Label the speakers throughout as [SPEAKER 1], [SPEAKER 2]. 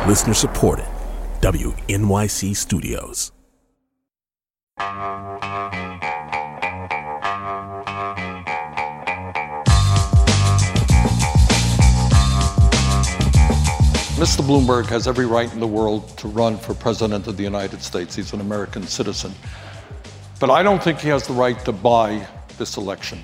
[SPEAKER 1] Listener supported. WNYC Studios.
[SPEAKER 2] Mr. Bloomberg has every right in the world to run for president of the United States. He's an American citizen. But I don't think he has the right to buy this election.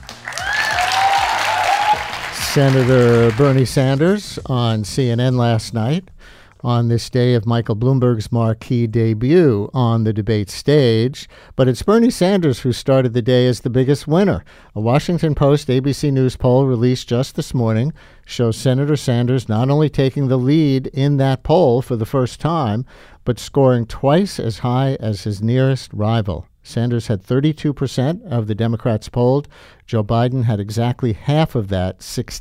[SPEAKER 3] Senator Bernie Sanders on CNN last night on this day of Michael Bloomberg's marquee debut on the debate stage. But it's Bernie Sanders who started the day as the biggest winner. A Washington Post ABC News poll released just this morning shows Senator Sanders not only taking the lead in that poll for the first time, but scoring twice as high as his nearest rival. Sanders had 32% of the Democrats polled. Joe Biden had exactly half of that,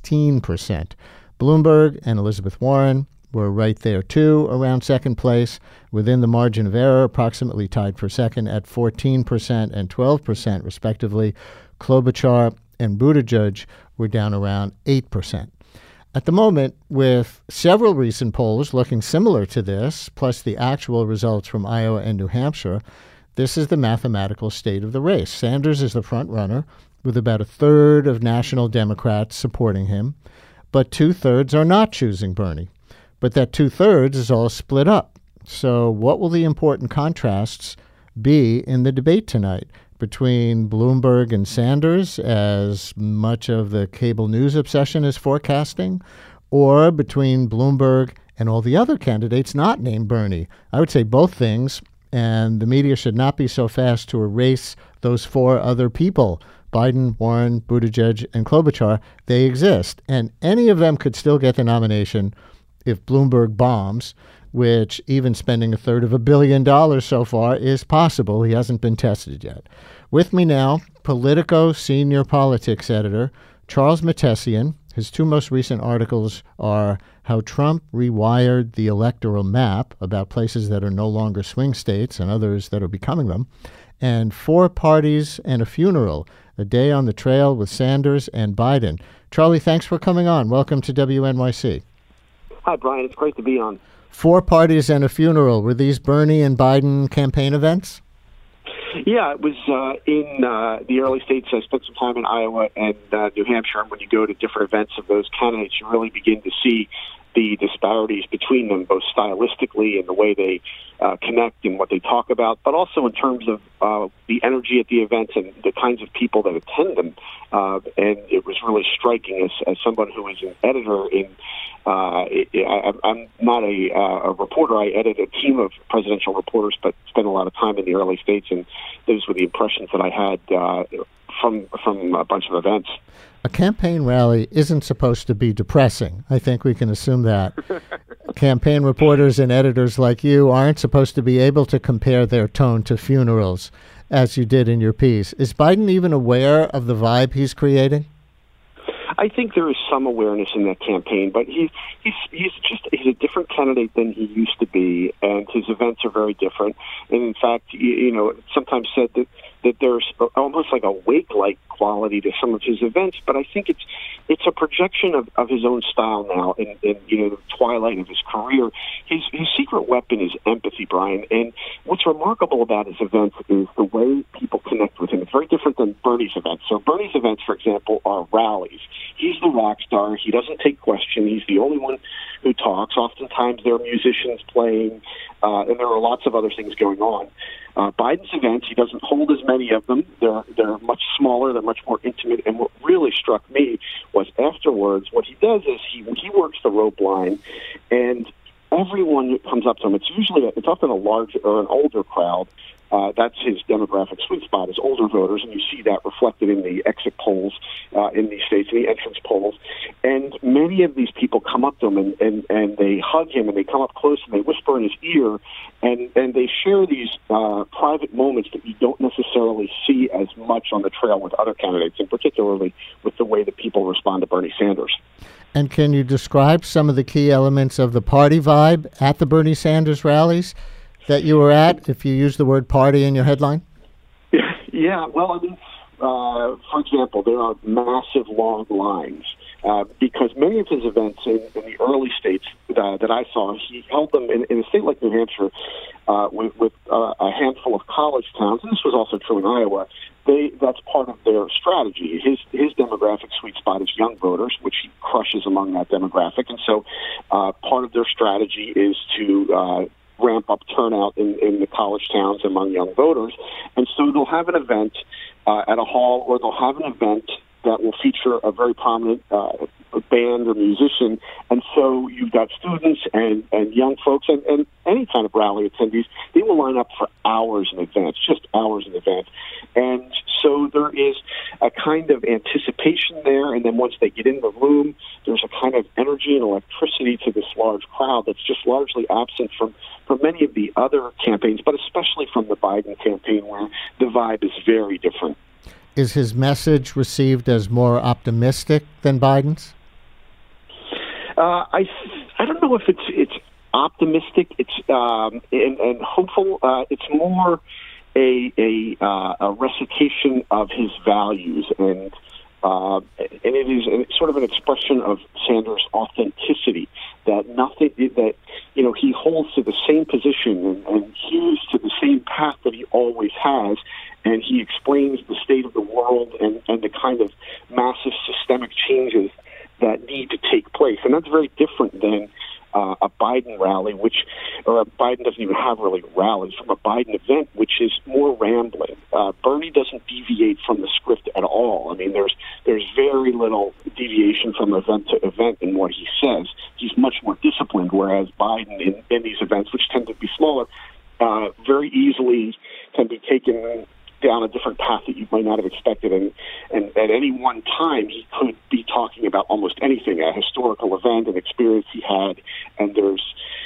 [SPEAKER 3] 16%. Bloomberg and Elizabeth Warren were right there, too, around second place, within the margin of error, approximately tied for second at 14% and 12%, respectively. Klobuchar and Buttigieg were down around 8%. At the moment, with several recent polls looking similar to this, plus the actual results from Iowa and New Hampshire, this is the mathematical state of the race. Sanders is the front runner, with about a third of national Democrats supporting him, but two-thirds are not choosing Bernie. But that two-thirds is all split up. So what will the important contrasts be in the debate tonight between Bloomberg and Sanders, as much of the cable news obsession is forecasting, or between Bloomberg and all the other candidates not named Bernie? I would say both things, and the media should not be so fast to erase those four other people. Biden, Warren, Buttigieg, and Klobuchar, they exist. And any of them could still get the nomination if Bloomberg bombs, which even spending $350 million so far is possible. He hasn't been tested yet. With me now, Politico senior politics editor Charles Mattesian. His two most recent articles are How Trump Rewired the Electoral Map, about places that are no longer swing states and others that are becoming them, and Four Parties and a Funeral, a day on the trail with Sanders and Biden. Charlie, thanks for coming on. Welcome to WNYC.
[SPEAKER 4] Hi, Brian. It's great to be on.
[SPEAKER 3] Four Parties and a Funeral. Were these Bernie and Biden campaign events?
[SPEAKER 4] Yeah, it was in the early states. I spent some time in Iowa and New Hampshire. And when you go to different events of those candidates, you really begin to see the disparities between them, both stylistically and the way they connect and what they talk about, but also in terms of the energy at the events and the kinds of people that attend them. And it was really striking as someone who is an editor in I'm not a reporter. I edit a team of presidential reporters, but spent a lot of time in the early states, and those were the impressions that I had from a bunch of events.
[SPEAKER 3] A campaign rally isn't supposed to be depressing. I think we can assume that. Campaign reporters and editors like you aren't supposed to be able to compare their tone to funerals, as you did in your piece. Is Biden even aware of the vibe he's creating?
[SPEAKER 4] I think there is some awareness in that campaign, but he's a different candidate than he used to be, and his events are very different. And in fact, it's sometimes said that there's almost like a wake-like quality to some of his events, but I think it's a projection of his own style now in the twilight of his career. His secret weapon is empathy, Brian, and what's remarkable about his events is the way people connect with him. It's very different than Bernie's events. So Bernie's events, for example, are rallies. He's the rock star. He doesn't take questions. He's the only one who talks. Oftentimes there are musicians playing, and there are lots of other things going on. Biden's events, he doesn't hold as many of them. They're much smaller. They're much more intimate. And what really struck me was afterwards, what he does is he works the rope line, and everyone who comes up to him, it's often a large or an older crowd. That's his demographic sweet spot, is older voters, and you see that reflected in the exit polls in these states, in the entrance polls. And many of these people come up to him and they hug him, and they come up close and they whisper in his ear, and they share these private moments that you don't necessarily see as much on the trail with other candidates, and particularly with the way that people respond to Bernie Sanders.
[SPEAKER 3] And can you describe some of the key elements of the party vibe at the Bernie Sanders rallies that you were at, if you use the word party in your headline?
[SPEAKER 4] Yeah, well, I mean, for example, there are massive long lines because many of his events in the early states that I saw, he held them in a state like New Hampshire with a handful of college towns, and this was also true in Iowa. That's part of their strategy. His demographic sweet spot is young voters, which he crushes among that demographic, and so part of their strategy is to ramp up turnout in the college towns among young voters. And so they'll have an event at a hall, or they'll have an event that will feature a very prominent band or musician. And so you've got students and young folks and any kind of rally attendees. They will line up for hours in advance, just hours in advance. And so there is a kind of anticipation there. And then once they get in the room, there's a kind of energy and electricity to this large crowd that's just largely absent from many of the other campaigns, but especially from the Biden campaign, where the vibe is very different.
[SPEAKER 3] Is his message received as more optimistic than Biden's?
[SPEAKER 4] I don't know if it's optimistic. It's and hopeful. It's more a recitation of his values, and it is sort of an expression of Sanders' authenticity. That he holds to the same position and hews to the same path that he always has. And he explains the state of the world and the kind of massive systemic changes that need to take place. And that's very different than a Biden rally, Biden doesn't even have really rallies, from a Biden event, which is more rambling. Bernie doesn't deviate from the script at all. I mean, there's very little deviation from event to event in what he says. He's much more disciplined, whereas Biden in these events, which tend to be smaller, very easily can be taken down a different path that you might not have expected, and at any one time he could be talking about almost anything, a historical event, an experience he had, and there's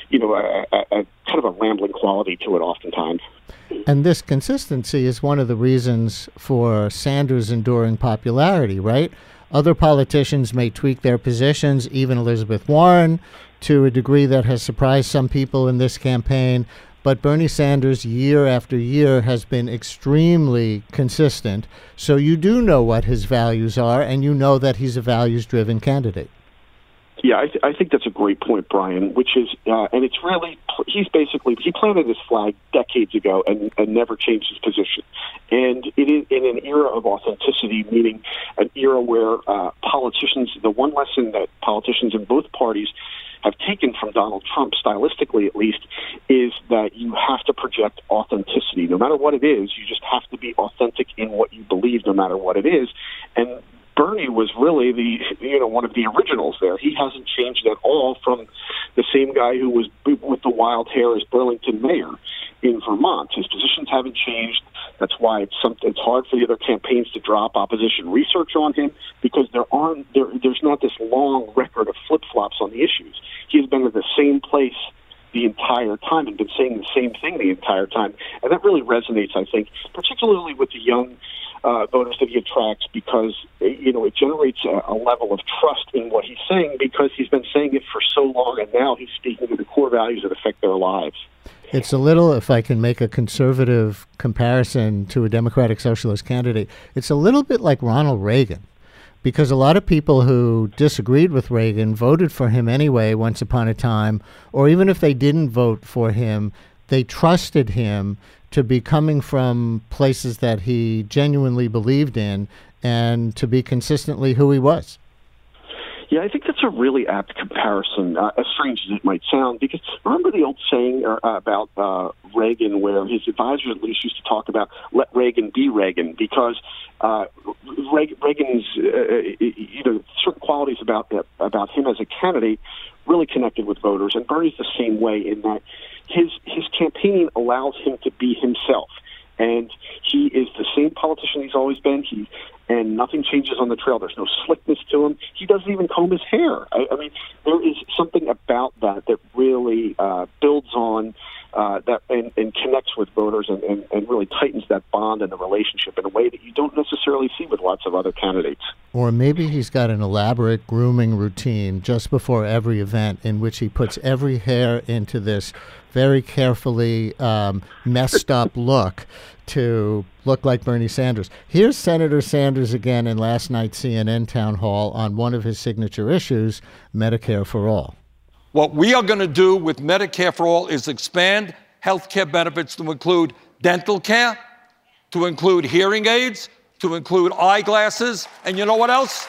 [SPEAKER 4] a kind of a rambling quality to it oftentimes.
[SPEAKER 3] And this consistency is one of the reasons for Sanders' enduring popularity, right? Other politicians may tweak their positions, even Elizabeth Warren, to a degree that has surprised some people in this campaign. But Bernie Sanders, year after year, has been extremely consistent. So you do know what his values are, and you know that he's a values-driven candidate.
[SPEAKER 4] Yeah, I think that's a great point, Brian, which is, and it's really, he planted this flag decades ago and never changed his position. And it is in an era of authenticity, meaning an era where politicians, the one lesson that politicians in both parties have taken from Donald Trump, stylistically at least, is that you have to project authenticity. No matter what it is, you just have to be authentic in what you believe, no matter what it is. And Bernie was really one of the originals there. He hasn't changed at all from the same guy who was with the wild hair as Burlington mayor in Vermont. His positions haven't changed. That's why it's hard for the other campaigns to drop opposition research on him, because there's not this long record of flip-flops on the issues. He has been at the same place the entire time and been saying the same thing the entire time. And that really resonates, I think, particularly with the young voters that he attracts, because it generates a level of trust in what he's saying, because he's been saying it for so long, and now he's speaking to the core values that affect their lives.
[SPEAKER 3] It's a little, if I can make a conservative comparison to a Democratic Socialist candidate, it's a little bit like Ronald Reagan, because a lot of people who disagreed with Reagan voted for him anyway once upon a time, or even if they didn't vote for him, they trusted him to be coming from places that he genuinely believed in and to be consistently who he was.
[SPEAKER 4] Yeah, I think that's a really apt comparison, as strange as it might sound, because remember the old saying about Reagan, where his advisors at least used to talk about "let Reagan be Reagan," because Reagan's certain qualities about him as a candidate really connected with voters, and Bernie's the same way in that his campaigning allows him to be himself. And he is the same politician he's always been. And nothing changes on the trail. There's no slickness to him. He doesn't even comb his hair. I mean, there is something about that really builds on that and connects with voters and really tightens that bond and the relationship in a way that you don't necessarily see with lots of other candidates.
[SPEAKER 3] Or maybe he's got an elaborate grooming routine just before every event in which he puts every hair into this very carefully messed up look to look like Bernie Sanders. Here's Senator Sanders again in last night's CNN town hall on one of his signature issues, Medicare for All.
[SPEAKER 2] What we are going to do with Medicare for All is expand health care benefits to include dental care, to include hearing aids, to include eyeglasses, and you know what else?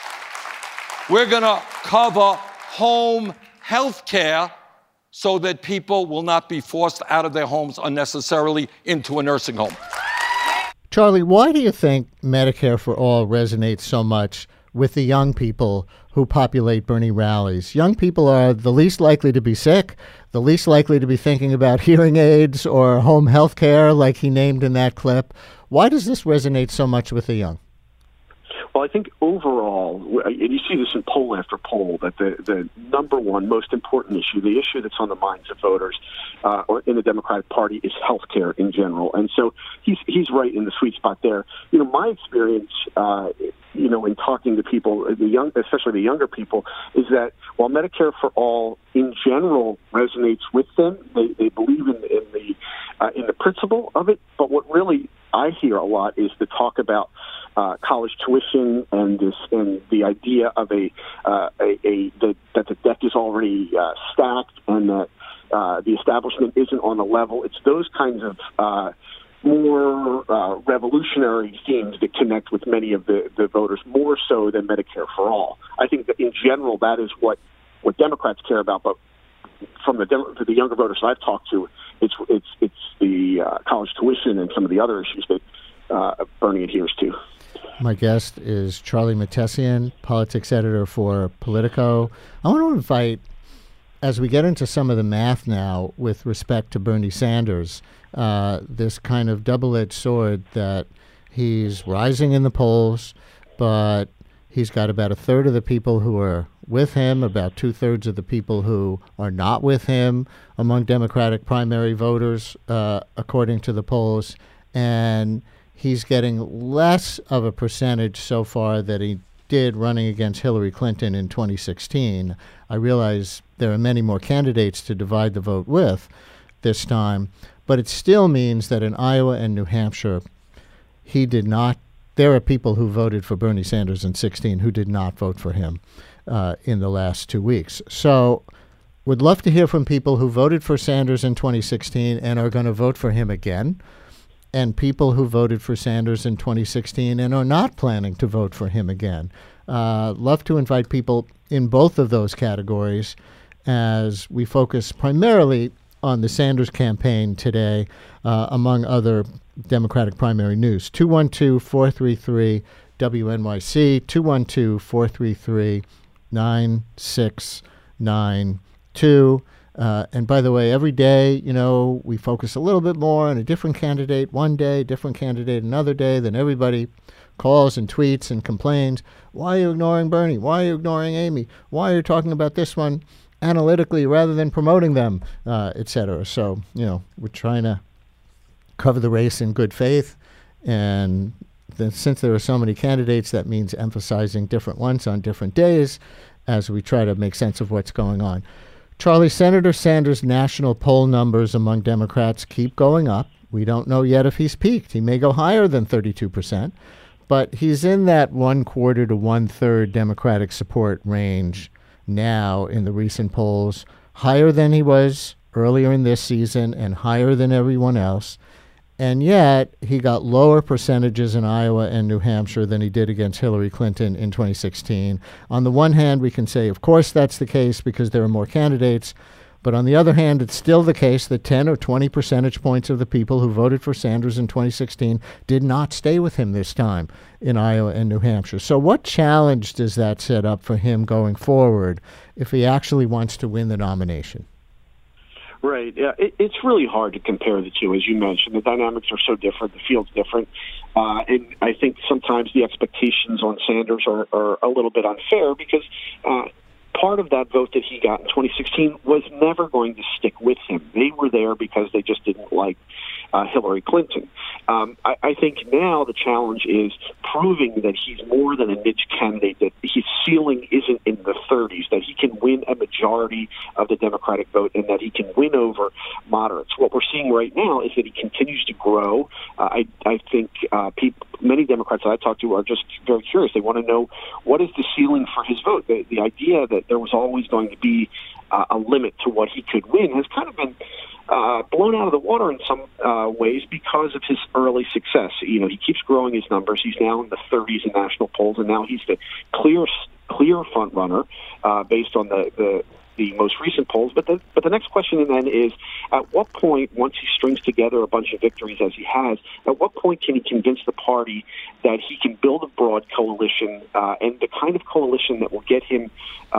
[SPEAKER 2] We're going to cover home health care so that people will not be forced out of their homes unnecessarily into a nursing home.
[SPEAKER 3] Charlie, why do you think Medicare for All resonates so much with the young people who populate Bernie rallies? Young people are the least likely to be sick, the least likely to be thinking about hearing aids or home health care like he named in that clip. Why does this resonate so much with the young?
[SPEAKER 4] Well, I think overall, and you see this in poll after poll, that the number one most important issue, the issue that's on the minds of voters or in the Democratic Party, is health care in general. And so he's right in the sweet spot there. You know, my experience, in talking to people, especially the younger people, is that while Medicare for All in general resonates with them, they believe in the principle of it. But what really I hear a lot is the talk about college tuition and the idea of that the deck is already stacked and that the establishment isn't on the level. It's those kinds of more revolutionary themes that connect with many of the voters more so than Medicare for All. I think that in general that is what Democrats care about, but from the younger voters I've talked to, it's the college tuition and some of the other issues that Bernie adheres to.
[SPEAKER 3] My guest is Charlie Mahtesian, politics editor for Politico. I want to invite, as we get into some of the math now with respect to Bernie Sanders, this kind of double-edged sword that he's rising in the polls, but he's got about a third of the people who are with him, about two-thirds of the people who are not with him among Democratic primary voters, according to the polls. And he's getting less of a percentage so far that he did running against Hillary Clinton in 2016. I realize there are many more candidates to divide the vote with this time, but it still means that in Iowa and New Hampshire, there are people who voted for Bernie Sanders in 2016 who did not vote for him in the last 2 weeks. So would love to hear from people who voted for Sanders in 2016 and are going to vote for him again, and people who voted for Sanders in 2016 and are not planning to vote for him again. Love to invite people in both of those categories as we focus primarily on the Sanders campaign today, among other Democratic primary news. 212-433-WNYC, 212-433-9692. And by the way, every day, we focus a little bit more on a different candidate one day, different candidate another day. Then everybody calls and tweets and complains. Why are you ignoring Bernie? Why are you ignoring Amy? Why are you talking about this one analytically rather than promoting them, et cetera? So, we're trying to cover the race in good faith. And then since there are so many candidates, that means emphasizing different ones on different days as we try to make sense of what's going on. Charlie, Senator Sanders' national poll numbers among Democrats keep going up. We don't know yet if he's peaked. He may go higher than 32%, but he's in that 1/4 to 1/3 Democratic support range now in the recent polls, higher than he was earlier in this season and higher than everyone else. And yet, he got lower percentages in Iowa and New Hampshire than he did against Hillary Clinton in 2016. On the one hand, we can say, of course, that's the case because there are more candidates. But on the other hand, it's still the case that 10 or 20 percentage points of the people who voted for Sanders in 2016 did not stay with him this time in Iowa and New Hampshire. So what challenge does that set up for him going forward if he actually wants to win the nomination?
[SPEAKER 4] Right. Yeah, it's really hard to compare the two, as you mentioned. The dynamics are so different. The field's different. And I think sometimes the expectations on Sanders are a little bit unfair because part of that vote that he got in 2016 was never going to stick with him. They were there because they just didn't like Hillary Clinton. I think now the challenge is proving that he's more than a niche candidate, that his ceiling isn't in the 30s, that he can win a majority of the Democratic vote, and that he can win over moderates. What we're seeing right now is that he continues to grow. I think many Democrats that I talk to are just very curious. They want to know, what is the ceiling for his vote? The idea that there was always going to be a limit to what he could win has kind of been blown out of the water in some ways because of his early success. You know, he keeps growing his numbers. He's now in the 30s in national polls, and now he's the clear front runner based on the most recent polls. But the next question then is, at what point, once he strings together a bunch of victories as he has, at what point can he convince the party that he can build a broad coalition and the kind of coalition that will get him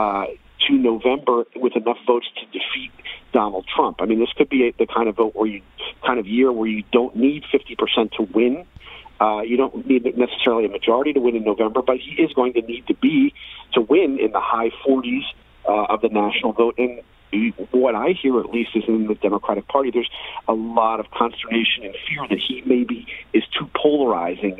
[SPEAKER 4] to November with enough votes to defeat Donald Trump? I mean, this could be the kind of vote year where you don't need 50% to win. You don't need necessarily a majority to win in November, but he is going to need to win in the high 40s of the national vote. And what I hear, at least, is in the Democratic Party, there's a lot of consternation and fear that he maybe is too polarizing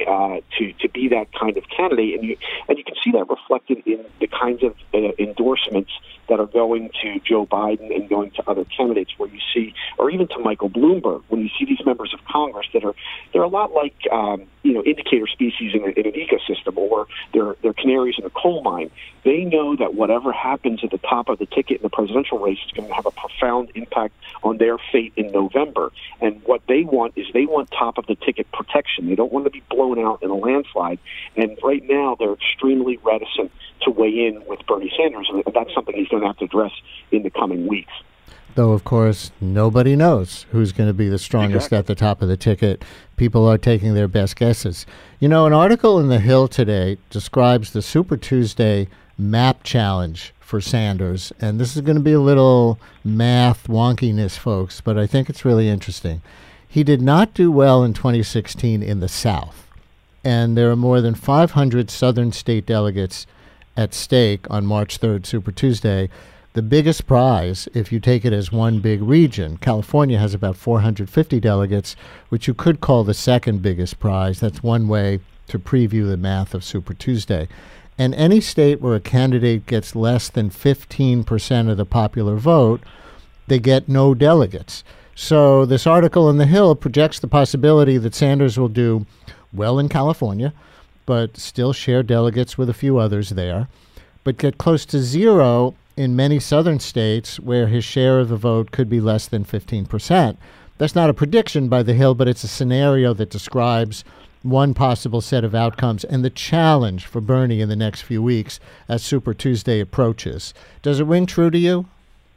[SPEAKER 4] to be that kind of candidate. And you can see that reflected in the kinds of endorsements that are going to Joe Biden and going to other candidates, where you see, or even to Michael Bloomberg, when you see these members of Congress they're a lot like indicator species in an ecosystem, or they're canaries in a coal mine. They know that whatever happens at the top of the ticket in the presidential race is going to have a profound impact on their fate in November. And what they want is top of the ticket protection. They don't want to be blown out in a landslide. And right now they're extremely reticent to weigh in with Bernie Sanders, and that's something he's going to have to address in the coming weeks.
[SPEAKER 3] Though, of course, nobody knows who's going to be the strongest at the top of the ticket. People are taking their best guesses. You know, an article in The Hill today describes the Super Tuesday map challenge for Sanders, and this is going to be a little math wonkiness, folks, but I think it's really interesting. He did not do well in 2016 in the South, and there are more than 500 Southern state delegates at stake on March 3rd, Super Tuesday. The biggest prize, if you take it as one big region, California has about 450 delegates, which you could call the second biggest prize. That's one way to preview the math of Super Tuesday. And any state where a candidate gets less than 15% of the popular vote, they get no delegates. So this article in The Hill projects the possibility that Sanders will do well in California, but still share delegates with a few others there, but get close to zero in many southern states where his share of the vote could be less than 15%. That's not a prediction by The Hill, but it's a scenario that describes one possible set of outcomes and the challenge for Bernie in the next few weeks as Super Tuesday approaches. Does it ring true to you?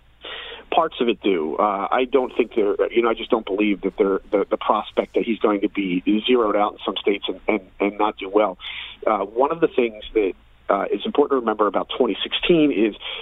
[SPEAKER 4] Parts of it do. I don't think I just don't believe that the prospect that he's going to be zeroed out in some states and not do well. One of the things that is important to remember about 2016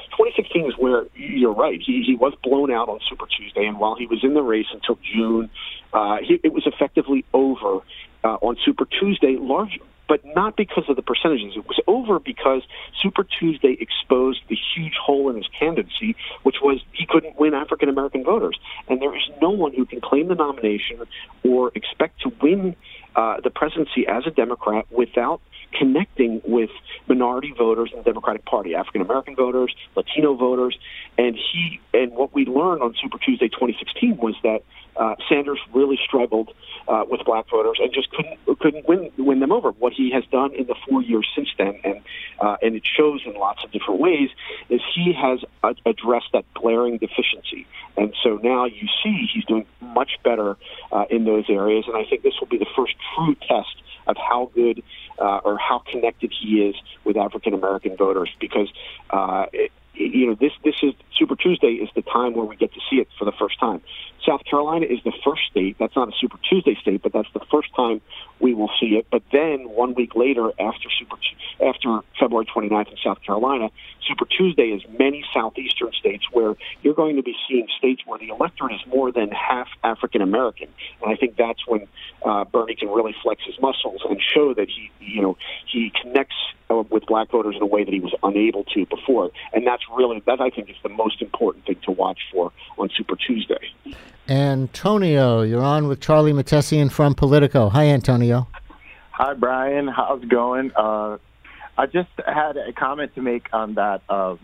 [SPEAKER 4] is where, you're right, he was blown out on Super Tuesday, and while he was in the race until June, it was effectively over on Super Tuesday, but not because of the percentages. It was over because Super Tuesday exposed the huge hole in his candidacy, which was he couldn't win African-American voters. And there is no one who can claim the nomination or expect to win the presidency as a Democrat without connecting with minority voters in the Democratic Party, African-American voters, Latino voters. And what we learned on Super Tuesday 2016 was that Sanders really struggled with black voters and just couldn't win them over. What he has done in the 4 years since then, and it shows in lots of different ways, is he has addressed that glaring deficiency. And so now you see he's doing much better in those areas, and I think this will be the first true test of how good or how connected he is with African-American voters, because this is Super Tuesday is the time where we get to see it for the first time. South Carolina is the first state. That's not a Super Tuesday state, but that's the first time we will see it. But then 1 week later, after February 29th in South Carolina, Super Tuesday is many southeastern states where you're going to be seeing states where the electorate is more than half African American. And I think that's when Bernie can really flex his muscles and show that he connects with black voters in a way that he was unable to before. And that's that I think is the most important thing to watch for on Super Tuesday.
[SPEAKER 3] Antonio, you're on with Charlie Mattesian from Politico. Hi, Antonio.
[SPEAKER 5] Hi, Brian. How's it going? I just had a comment to make on that.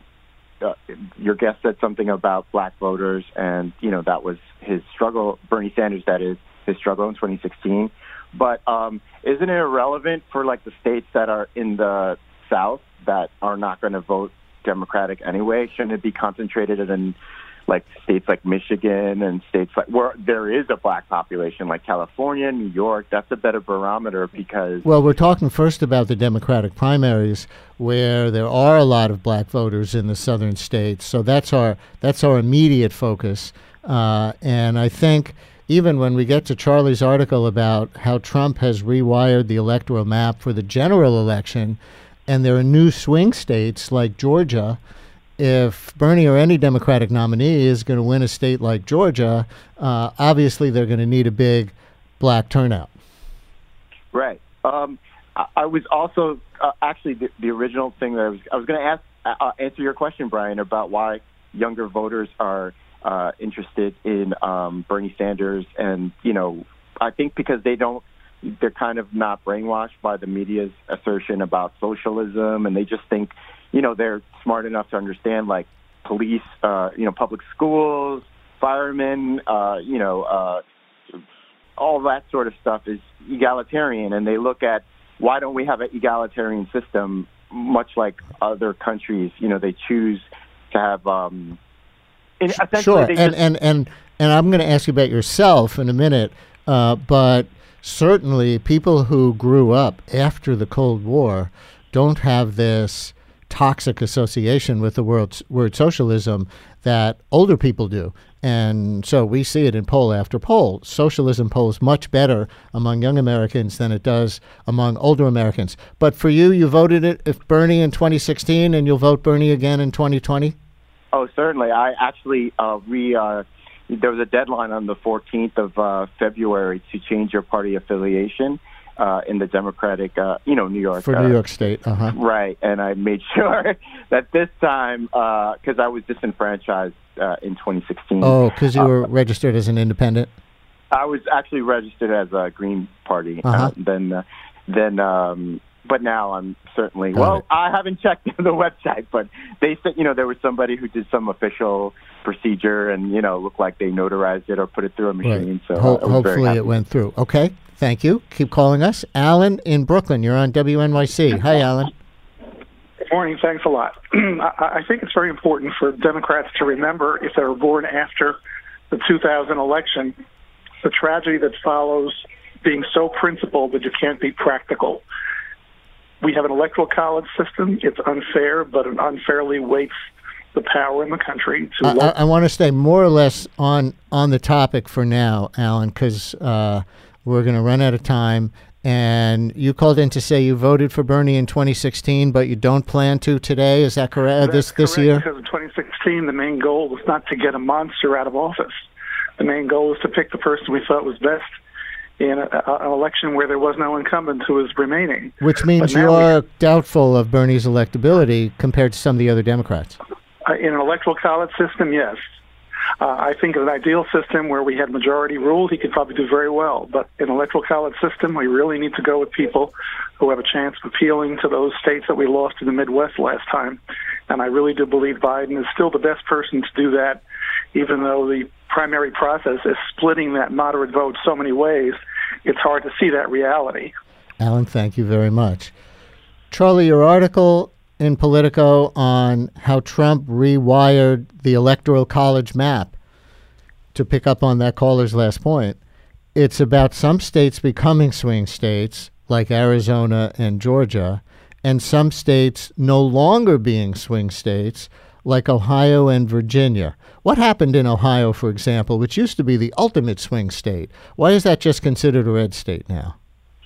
[SPEAKER 5] Your guest said something about black voters, and, that was his struggle, Bernie Sanders, that is, his struggle in 2016. But isn't it irrelevant for, the states that are in the South that are not going to vote Democratic anyway? Shouldn't it be concentrated in states like Michigan and states where there is a black population, like California, New York? That's a better barometer because... Well,
[SPEAKER 3] we're talking first about the Democratic primaries, where there are a lot of black voters in the southern states. So that's our immediate focus. And I think even when we get to Charlie's article about how Trump has rewired the electoral map for the general election, and there are new swing states like Georgia, if Bernie or any Democratic nominee is going to win a state like Georgia, obviously they're going to need a big black turnout.
[SPEAKER 5] Right. I was also actually the original thing that I was going to answer your question, Brian, about why younger voters are interested in Bernie Sanders, and I think because they're kind of not brainwashed by the media's assertion about socialism, and they just think. They're smart enough to understand, police, public schools, firemen, all that sort of stuff is egalitarian. And they look at, why don't we have an egalitarian system, much like other countries? They choose to have...
[SPEAKER 3] Sure, and I'm going to ask you about yourself in a minute, but certainly people who grew up after the Cold War don't have this toxic association with the word socialism that older people do. And so we see it in poll after poll. Socialism polls much better among young Americans than it does among older Americans. But for you, you voted if Bernie in 2016, and you'll vote Bernie again in 2020?
[SPEAKER 5] Oh, certainly. I actually, there was a deadline on the 14th of February to change your party affiliation. In the Democratic, New York.
[SPEAKER 3] For New York State,
[SPEAKER 5] Right, and I made sure that this time, because I was disenfranchised in 2016.
[SPEAKER 3] Oh, because you were registered as an independent?
[SPEAKER 5] I was actually registered as a Green Party. But now I'm certainly... I haven't checked the website, but they said, there was somebody who did some official procedure and, looked like they notarized it or put it through a machine.
[SPEAKER 3] Right.
[SPEAKER 5] So
[SPEAKER 3] hopefully it went through. Okay. Thank you. Keep calling us. Alan in Brooklyn, you're on WNYC. Hi, Alan.
[SPEAKER 6] Good morning. Thanks a lot. I think it's very important for Democrats to remember, if they were born after the 2000 election, the tragedy that follows being so principled that you can't be practical. We have an electoral college system. It's unfair, but it unfairly weights the power in the country.
[SPEAKER 3] I want to stay more or less on the topic for now, Alan, because... we're going to run out of time. And you called in to say you voted for Bernie in 2016, but you don't plan to today. Is that correct?
[SPEAKER 6] That's
[SPEAKER 3] this year?
[SPEAKER 6] Because in 2016, the main goal was not to get a monster out of office. The main goal was to pick the person we thought was best in an election where there was no incumbent who was remaining.
[SPEAKER 3] Which means you're doubtful of Bernie's electability compared to some of the other Democrats.
[SPEAKER 6] In an electoral college system, yes. I think in an ideal system where we had majority rule, he could probably do very well. But in an electoral college system, we really need to go with people who have a chance of appealing to those states that we lost in the Midwest last time. And I really do believe Biden is still the best person to do that, even though the primary process is splitting that moderate vote so many ways. It's hard to see that reality.
[SPEAKER 3] Alan, thank you very much. Charlie, your article in Politico on how Trump rewired the Electoral College map, to pick up on that caller's last point, it's about some states becoming swing states, like Arizona and Georgia, and some states no longer being swing states, like Ohio and Virginia. What happened in Ohio, for example, which used to be the ultimate swing state? Why is that just considered a red state now?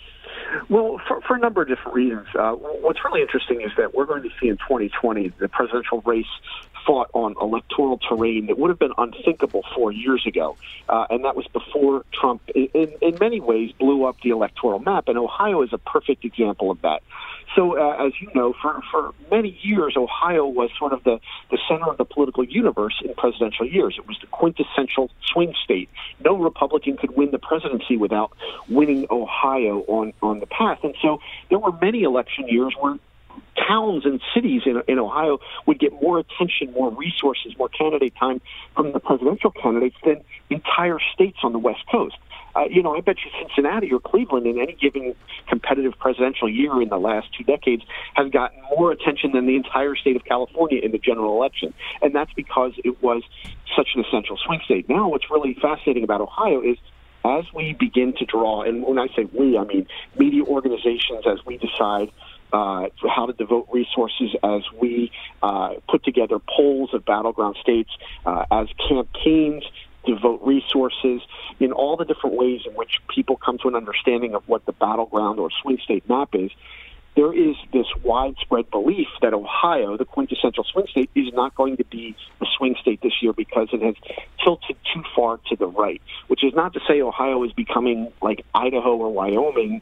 [SPEAKER 4] Well, for a number of different reasons. What's really interesting is that we're going to see in 2020 the presidential race fought on electoral terrain that would have been unthinkable 4 years ago. And that was before Trump, in many ways, blew up the electoral map. And Ohio is a perfect example of that. So, as you know, for many years, Ohio was sort of the center of the political universe in presidential years. It was the quintessential swing state. No Republican could win the presidency without winning Ohio on the path. And so there were many election years where towns and cities in Ohio would get more attention, more resources, more candidate time from the presidential candidates than entire states on the West Coast. I bet you Cincinnati or Cleveland in any given competitive presidential year in the last 2 decades has gotten more attention than the entire state of California in the general election. And that's because it was such an essential swing state. Now, what's really fascinating about Ohio is as we begin to draw, and when I say we, I mean media organizations, as we decide how to devote resources, as we put together polls of battleground states, as campaigns devote resources in all the different ways in which people come to an understanding of what the battleground or swing state map is. There is this widespread belief that Ohio, the quintessential swing state, is not going to be a swing state this year because it has tilted too far to the right, which is not to say Ohio is becoming like Idaho or Wyoming,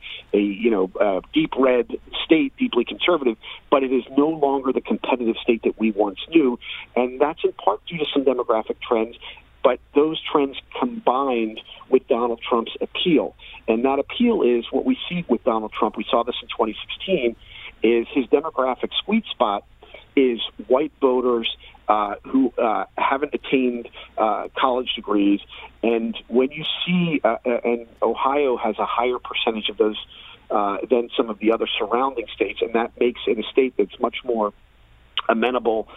[SPEAKER 4] a deep red state, deeply conservative, but it is no longer the competitive state that we once knew, and that's in part due to some demographic trends. But those trends combined with Donald Trump's appeal. And that appeal is what we see with Donald Trump. We saw this in 2016, is his demographic sweet spot is white voters who haven't attained college degrees. And when you see, and Ohio has a higher percentage of those than some of the other surrounding states, and that makes it a state that's much more amenable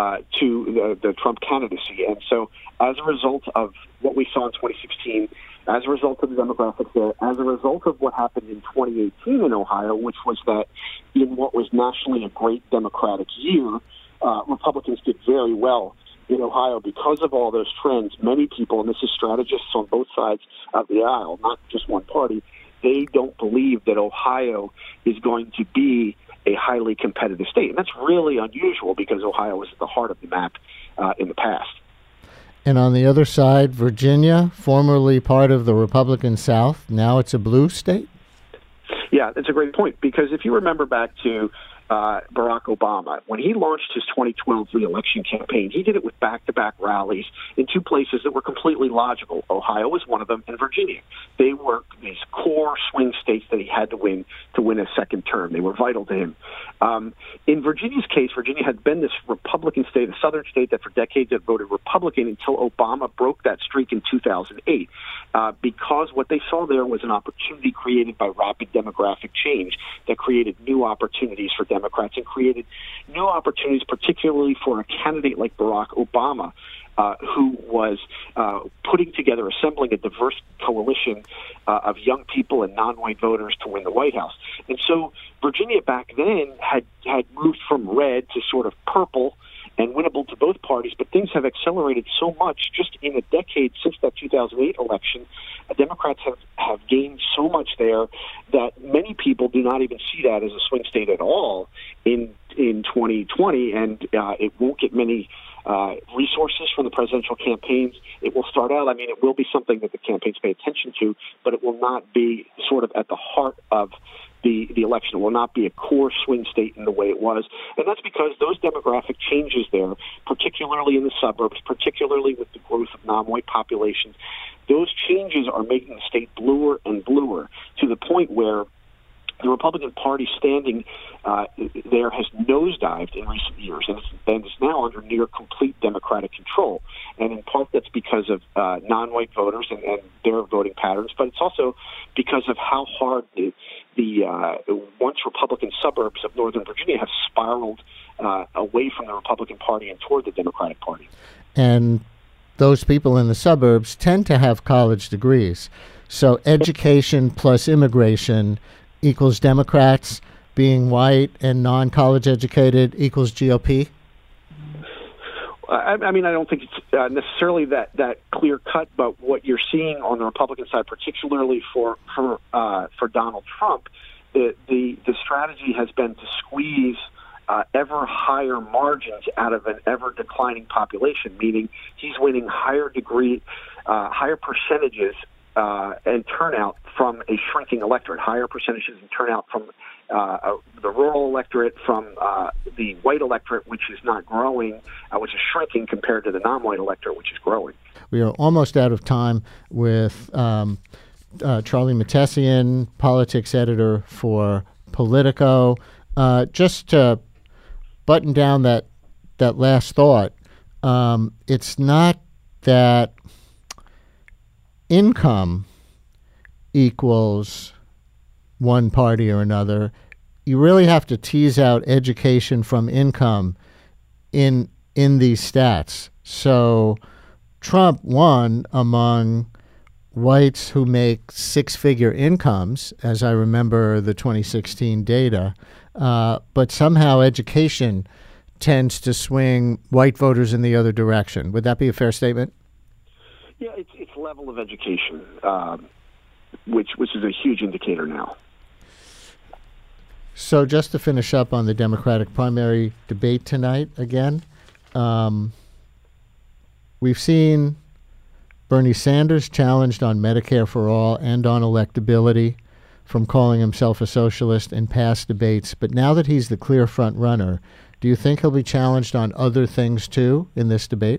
[SPEAKER 4] to the Trump candidacy. And so as a result of what we saw in 2016, as a result of the demographics there, as a result of what happened in 2018 in Ohio, which was that in what was nationally a great Democratic year, Republicans did very well in Ohio because of all those trends. Many people, and this is strategists on both sides of the aisle, not just one party, they don't believe that Ohio is going to be a highly competitive state. And that's really unusual because Ohio was at the heart of the map in the past.
[SPEAKER 3] And on the other side, Virginia, formerly part of the Republican South, now it's a blue state?
[SPEAKER 4] Yeah, that's a great point, because if you remember back to Barack Obama, when he launched his 2012 re-election campaign, he did it with back-to-back rallies in two places that were completely logical. Ohio was one of them, and Virginia. They were these core swing states that he had to win a second term. They were vital to him. In Virginia's case, Virginia had been this Republican state, a southern state that for decades had voted Republican until Obama broke that streak in 2008, because what they saw there was an opportunity created by rapid demographic change that created new opportunities for Democrats and created new opportunities, particularly for a candidate like Barack Obama, who was putting together, assembling a diverse coalition of young people and non-white voters to win the White House. And so Virginia back then had moved from red to sort of purple and winnable to both parties, but things have accelerated so much just in a decade since that 2008 election. Democrats have gained so much there that many people do not even see that as a swing state at all in 2020, and it won't get many resources from the presidential campaigns. It will start out, it will be something that the campaigns pay attention to, but it will not be sort of at the heart of the election. It will not be a core swing state in the way it was. And that's because those demographic changes there, particularly in the suburbs, particularly with the growth of non-white populations, those changes are making the state bluer and bluer to the point where the Republican Party standing there has nosedived in recent years and is now under near complete Democratic control. And in part that's because of non-white voters and their voting patterns, but it's also because of how hard the once Republican suburbs of Northern Virginia have spiraled away from the Republican Party and toward the Democratic Party.
[SPEAKER 3] And those people in the suburbs tend to have college degrees. So education plus immigration equals Democrats, being white and non-college educated equals GOP?
[SPEAKER 4] I don't think it's necessarily that clear cut, but what you're seeing on the Republican side, particularly for Donald Trump, the strategy has been to squeeze ever higher margins out of an ever declining population, meaning he's winning higher percentages and turnout from a shrinking electorate, higher percentages and turnout from the rural electorate from the white electorate, which is not growing, which is shrinking compared to the non-white electorate, which is growing.
[SPEAKER 3] We are almost out of time with Charlie Mattesian, politics editor for Politico. Just to button down that last thought, it's not that income equals one party or another. You really have to tease out education from income in these stats. So Trump won among whites who make six-figure incomes, as I remember the 2016 data, but somehow education tends to swing white voters in the other direction. Would that be a fair statement?
[SPEAKER 4] Yeah, it's level of education, which is a huge indicator now.
[SPEAKER 3] So just to finish up on the Democratic primary debate tonight again, we've seen Bernie Sanders challenged on Medicare for All and on electability from calling himself a socialist in past debates. But now that he's the clear front runner, do you think he'll be challenged on other things too in this debate?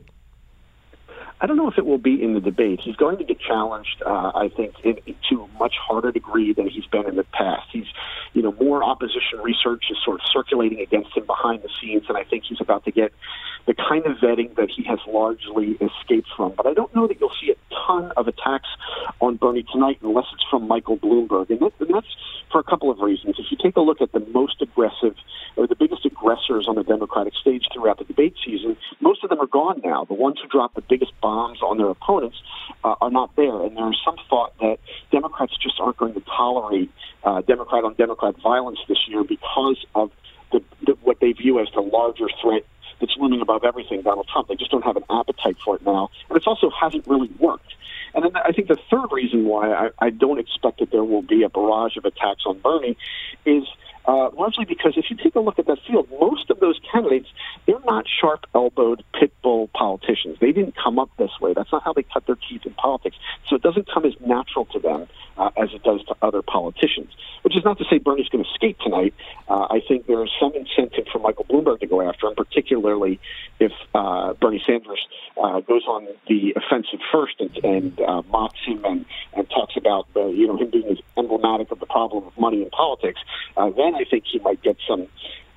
[SPEAKER 4] I don't know if it will be in the debate. He's going to get challenged, I think, to a much harder degree than he's been in the past. He's, more opposition research is sort of circulating against him behind the scenes, and I think he's about to get the kind of vetting that he has largely escaped from. But I don't know that you'll see a ton of attacks on Bernie tonight unless it's from Michael Bloomberg, and that's for a couple of reasons. If you take a look at the most aggressive or the biggest aggressors on the Democratic stage throughout the debate season, most of them are gone now. The ones who dropped the biggest bombs on their opponents are not there, and there is some thought that Democrats just aren't going to tolerate Democrat-on-Democrat violence this year because of what they view as the larger threat that's looming above everything, Donald Trump. They just don't have an appetite for it now, and it also hasn't really worked. And then I think the third reason why I don't expect that there will be a barrage of attacks on Bernie is largely because if you take a look at that field, most of those candidates, they're not sharp-elbowed pit bull politicians. They didn't come up this way. That's not how they cut their teeth in politics. So it doesn't come as natural to them as it does to other politicians, which is not to say Bernie's going to skate tonight. I think there is some incentive for Michael Bloomberg to go after him, particularly if Bernie Sanders goes on the offensive first and mocks him and talks about him being as emblematic of the problem of money in politics. Then I think he might get some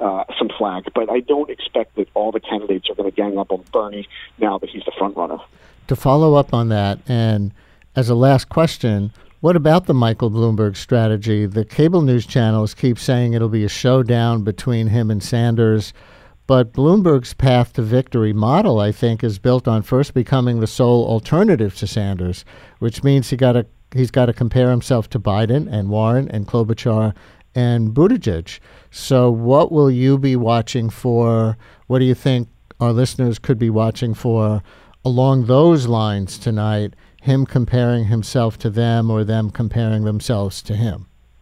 [SPEAKER 4] flack, but I don't expect that all the candidates are going to gang up on Bernie now that he's the front runner.
[SPEAKER 3] To follow up on that, and as a last question, what about the Michael Bloomberg strategy? The cable news channels keep saying it'll be a showdown between him and Sanders, but Bloomberg's path to victory model, I think, is built on first becoming the sole alternative to Sanders, which means he's got to compare himself to Biden and Warren and Klobuchar and Buttigieg. So what will you be watching for? What do you think our listeners could be watching for along those lines tonight, him comparing himself to them or them comparing themselves to him?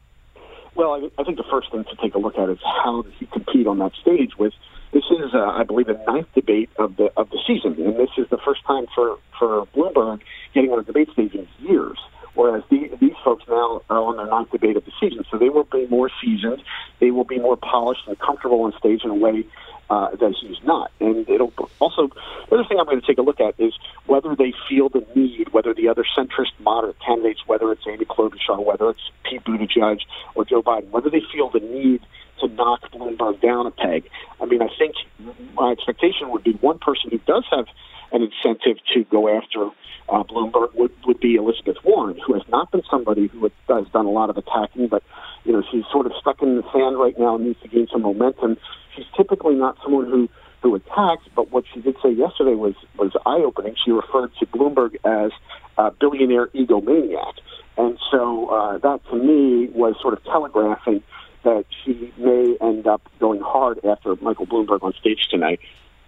[SPEAKER 4] Well, I think the first thing to take a look at is how does he compete on that stage with. This is, I believe, the 9th debate of the season, and this is the first time for Bloomberg getting on a debate stage in years. Whereas these folks now are on their 9th debate of the season, so they will be more seasoned, they will be more polished and comfortable on stage in a way that he's not. And it'll also, the other thing I'm going to take a look at is whether they feel the need, whether the other centrist moderate candidates, whether it's Amy Klobuchar, whether it's Pete Buttigieg or Joe Biden, whether they feel the need to knock Bloomberg down a peg. I mean, I think my expectation would be one person who does have an incentive to go after Bloomberg would be Elizabeth Warren, who has not been somebody who has done a lot of attacking, but she's sort of stuck in the sand right now and needs to gain some momentum. She's typically not someone who attacks, but what she did say yesterday was eye-opening. She referred to Bloomberg as a billionaire egomaniac, and so that to me was sort of telegraphing that she may end up going hard after Michael Bloomberg on stage tonight.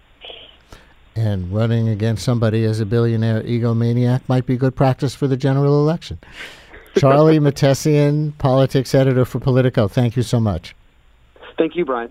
[SPEAKER 3] And running against somebody as a billionaire egomaniac might be good practice for the general election. Charlie Mattesian, politics editor for Politico, thank you so much.
[SPEAKER 4] Thank you, Brian.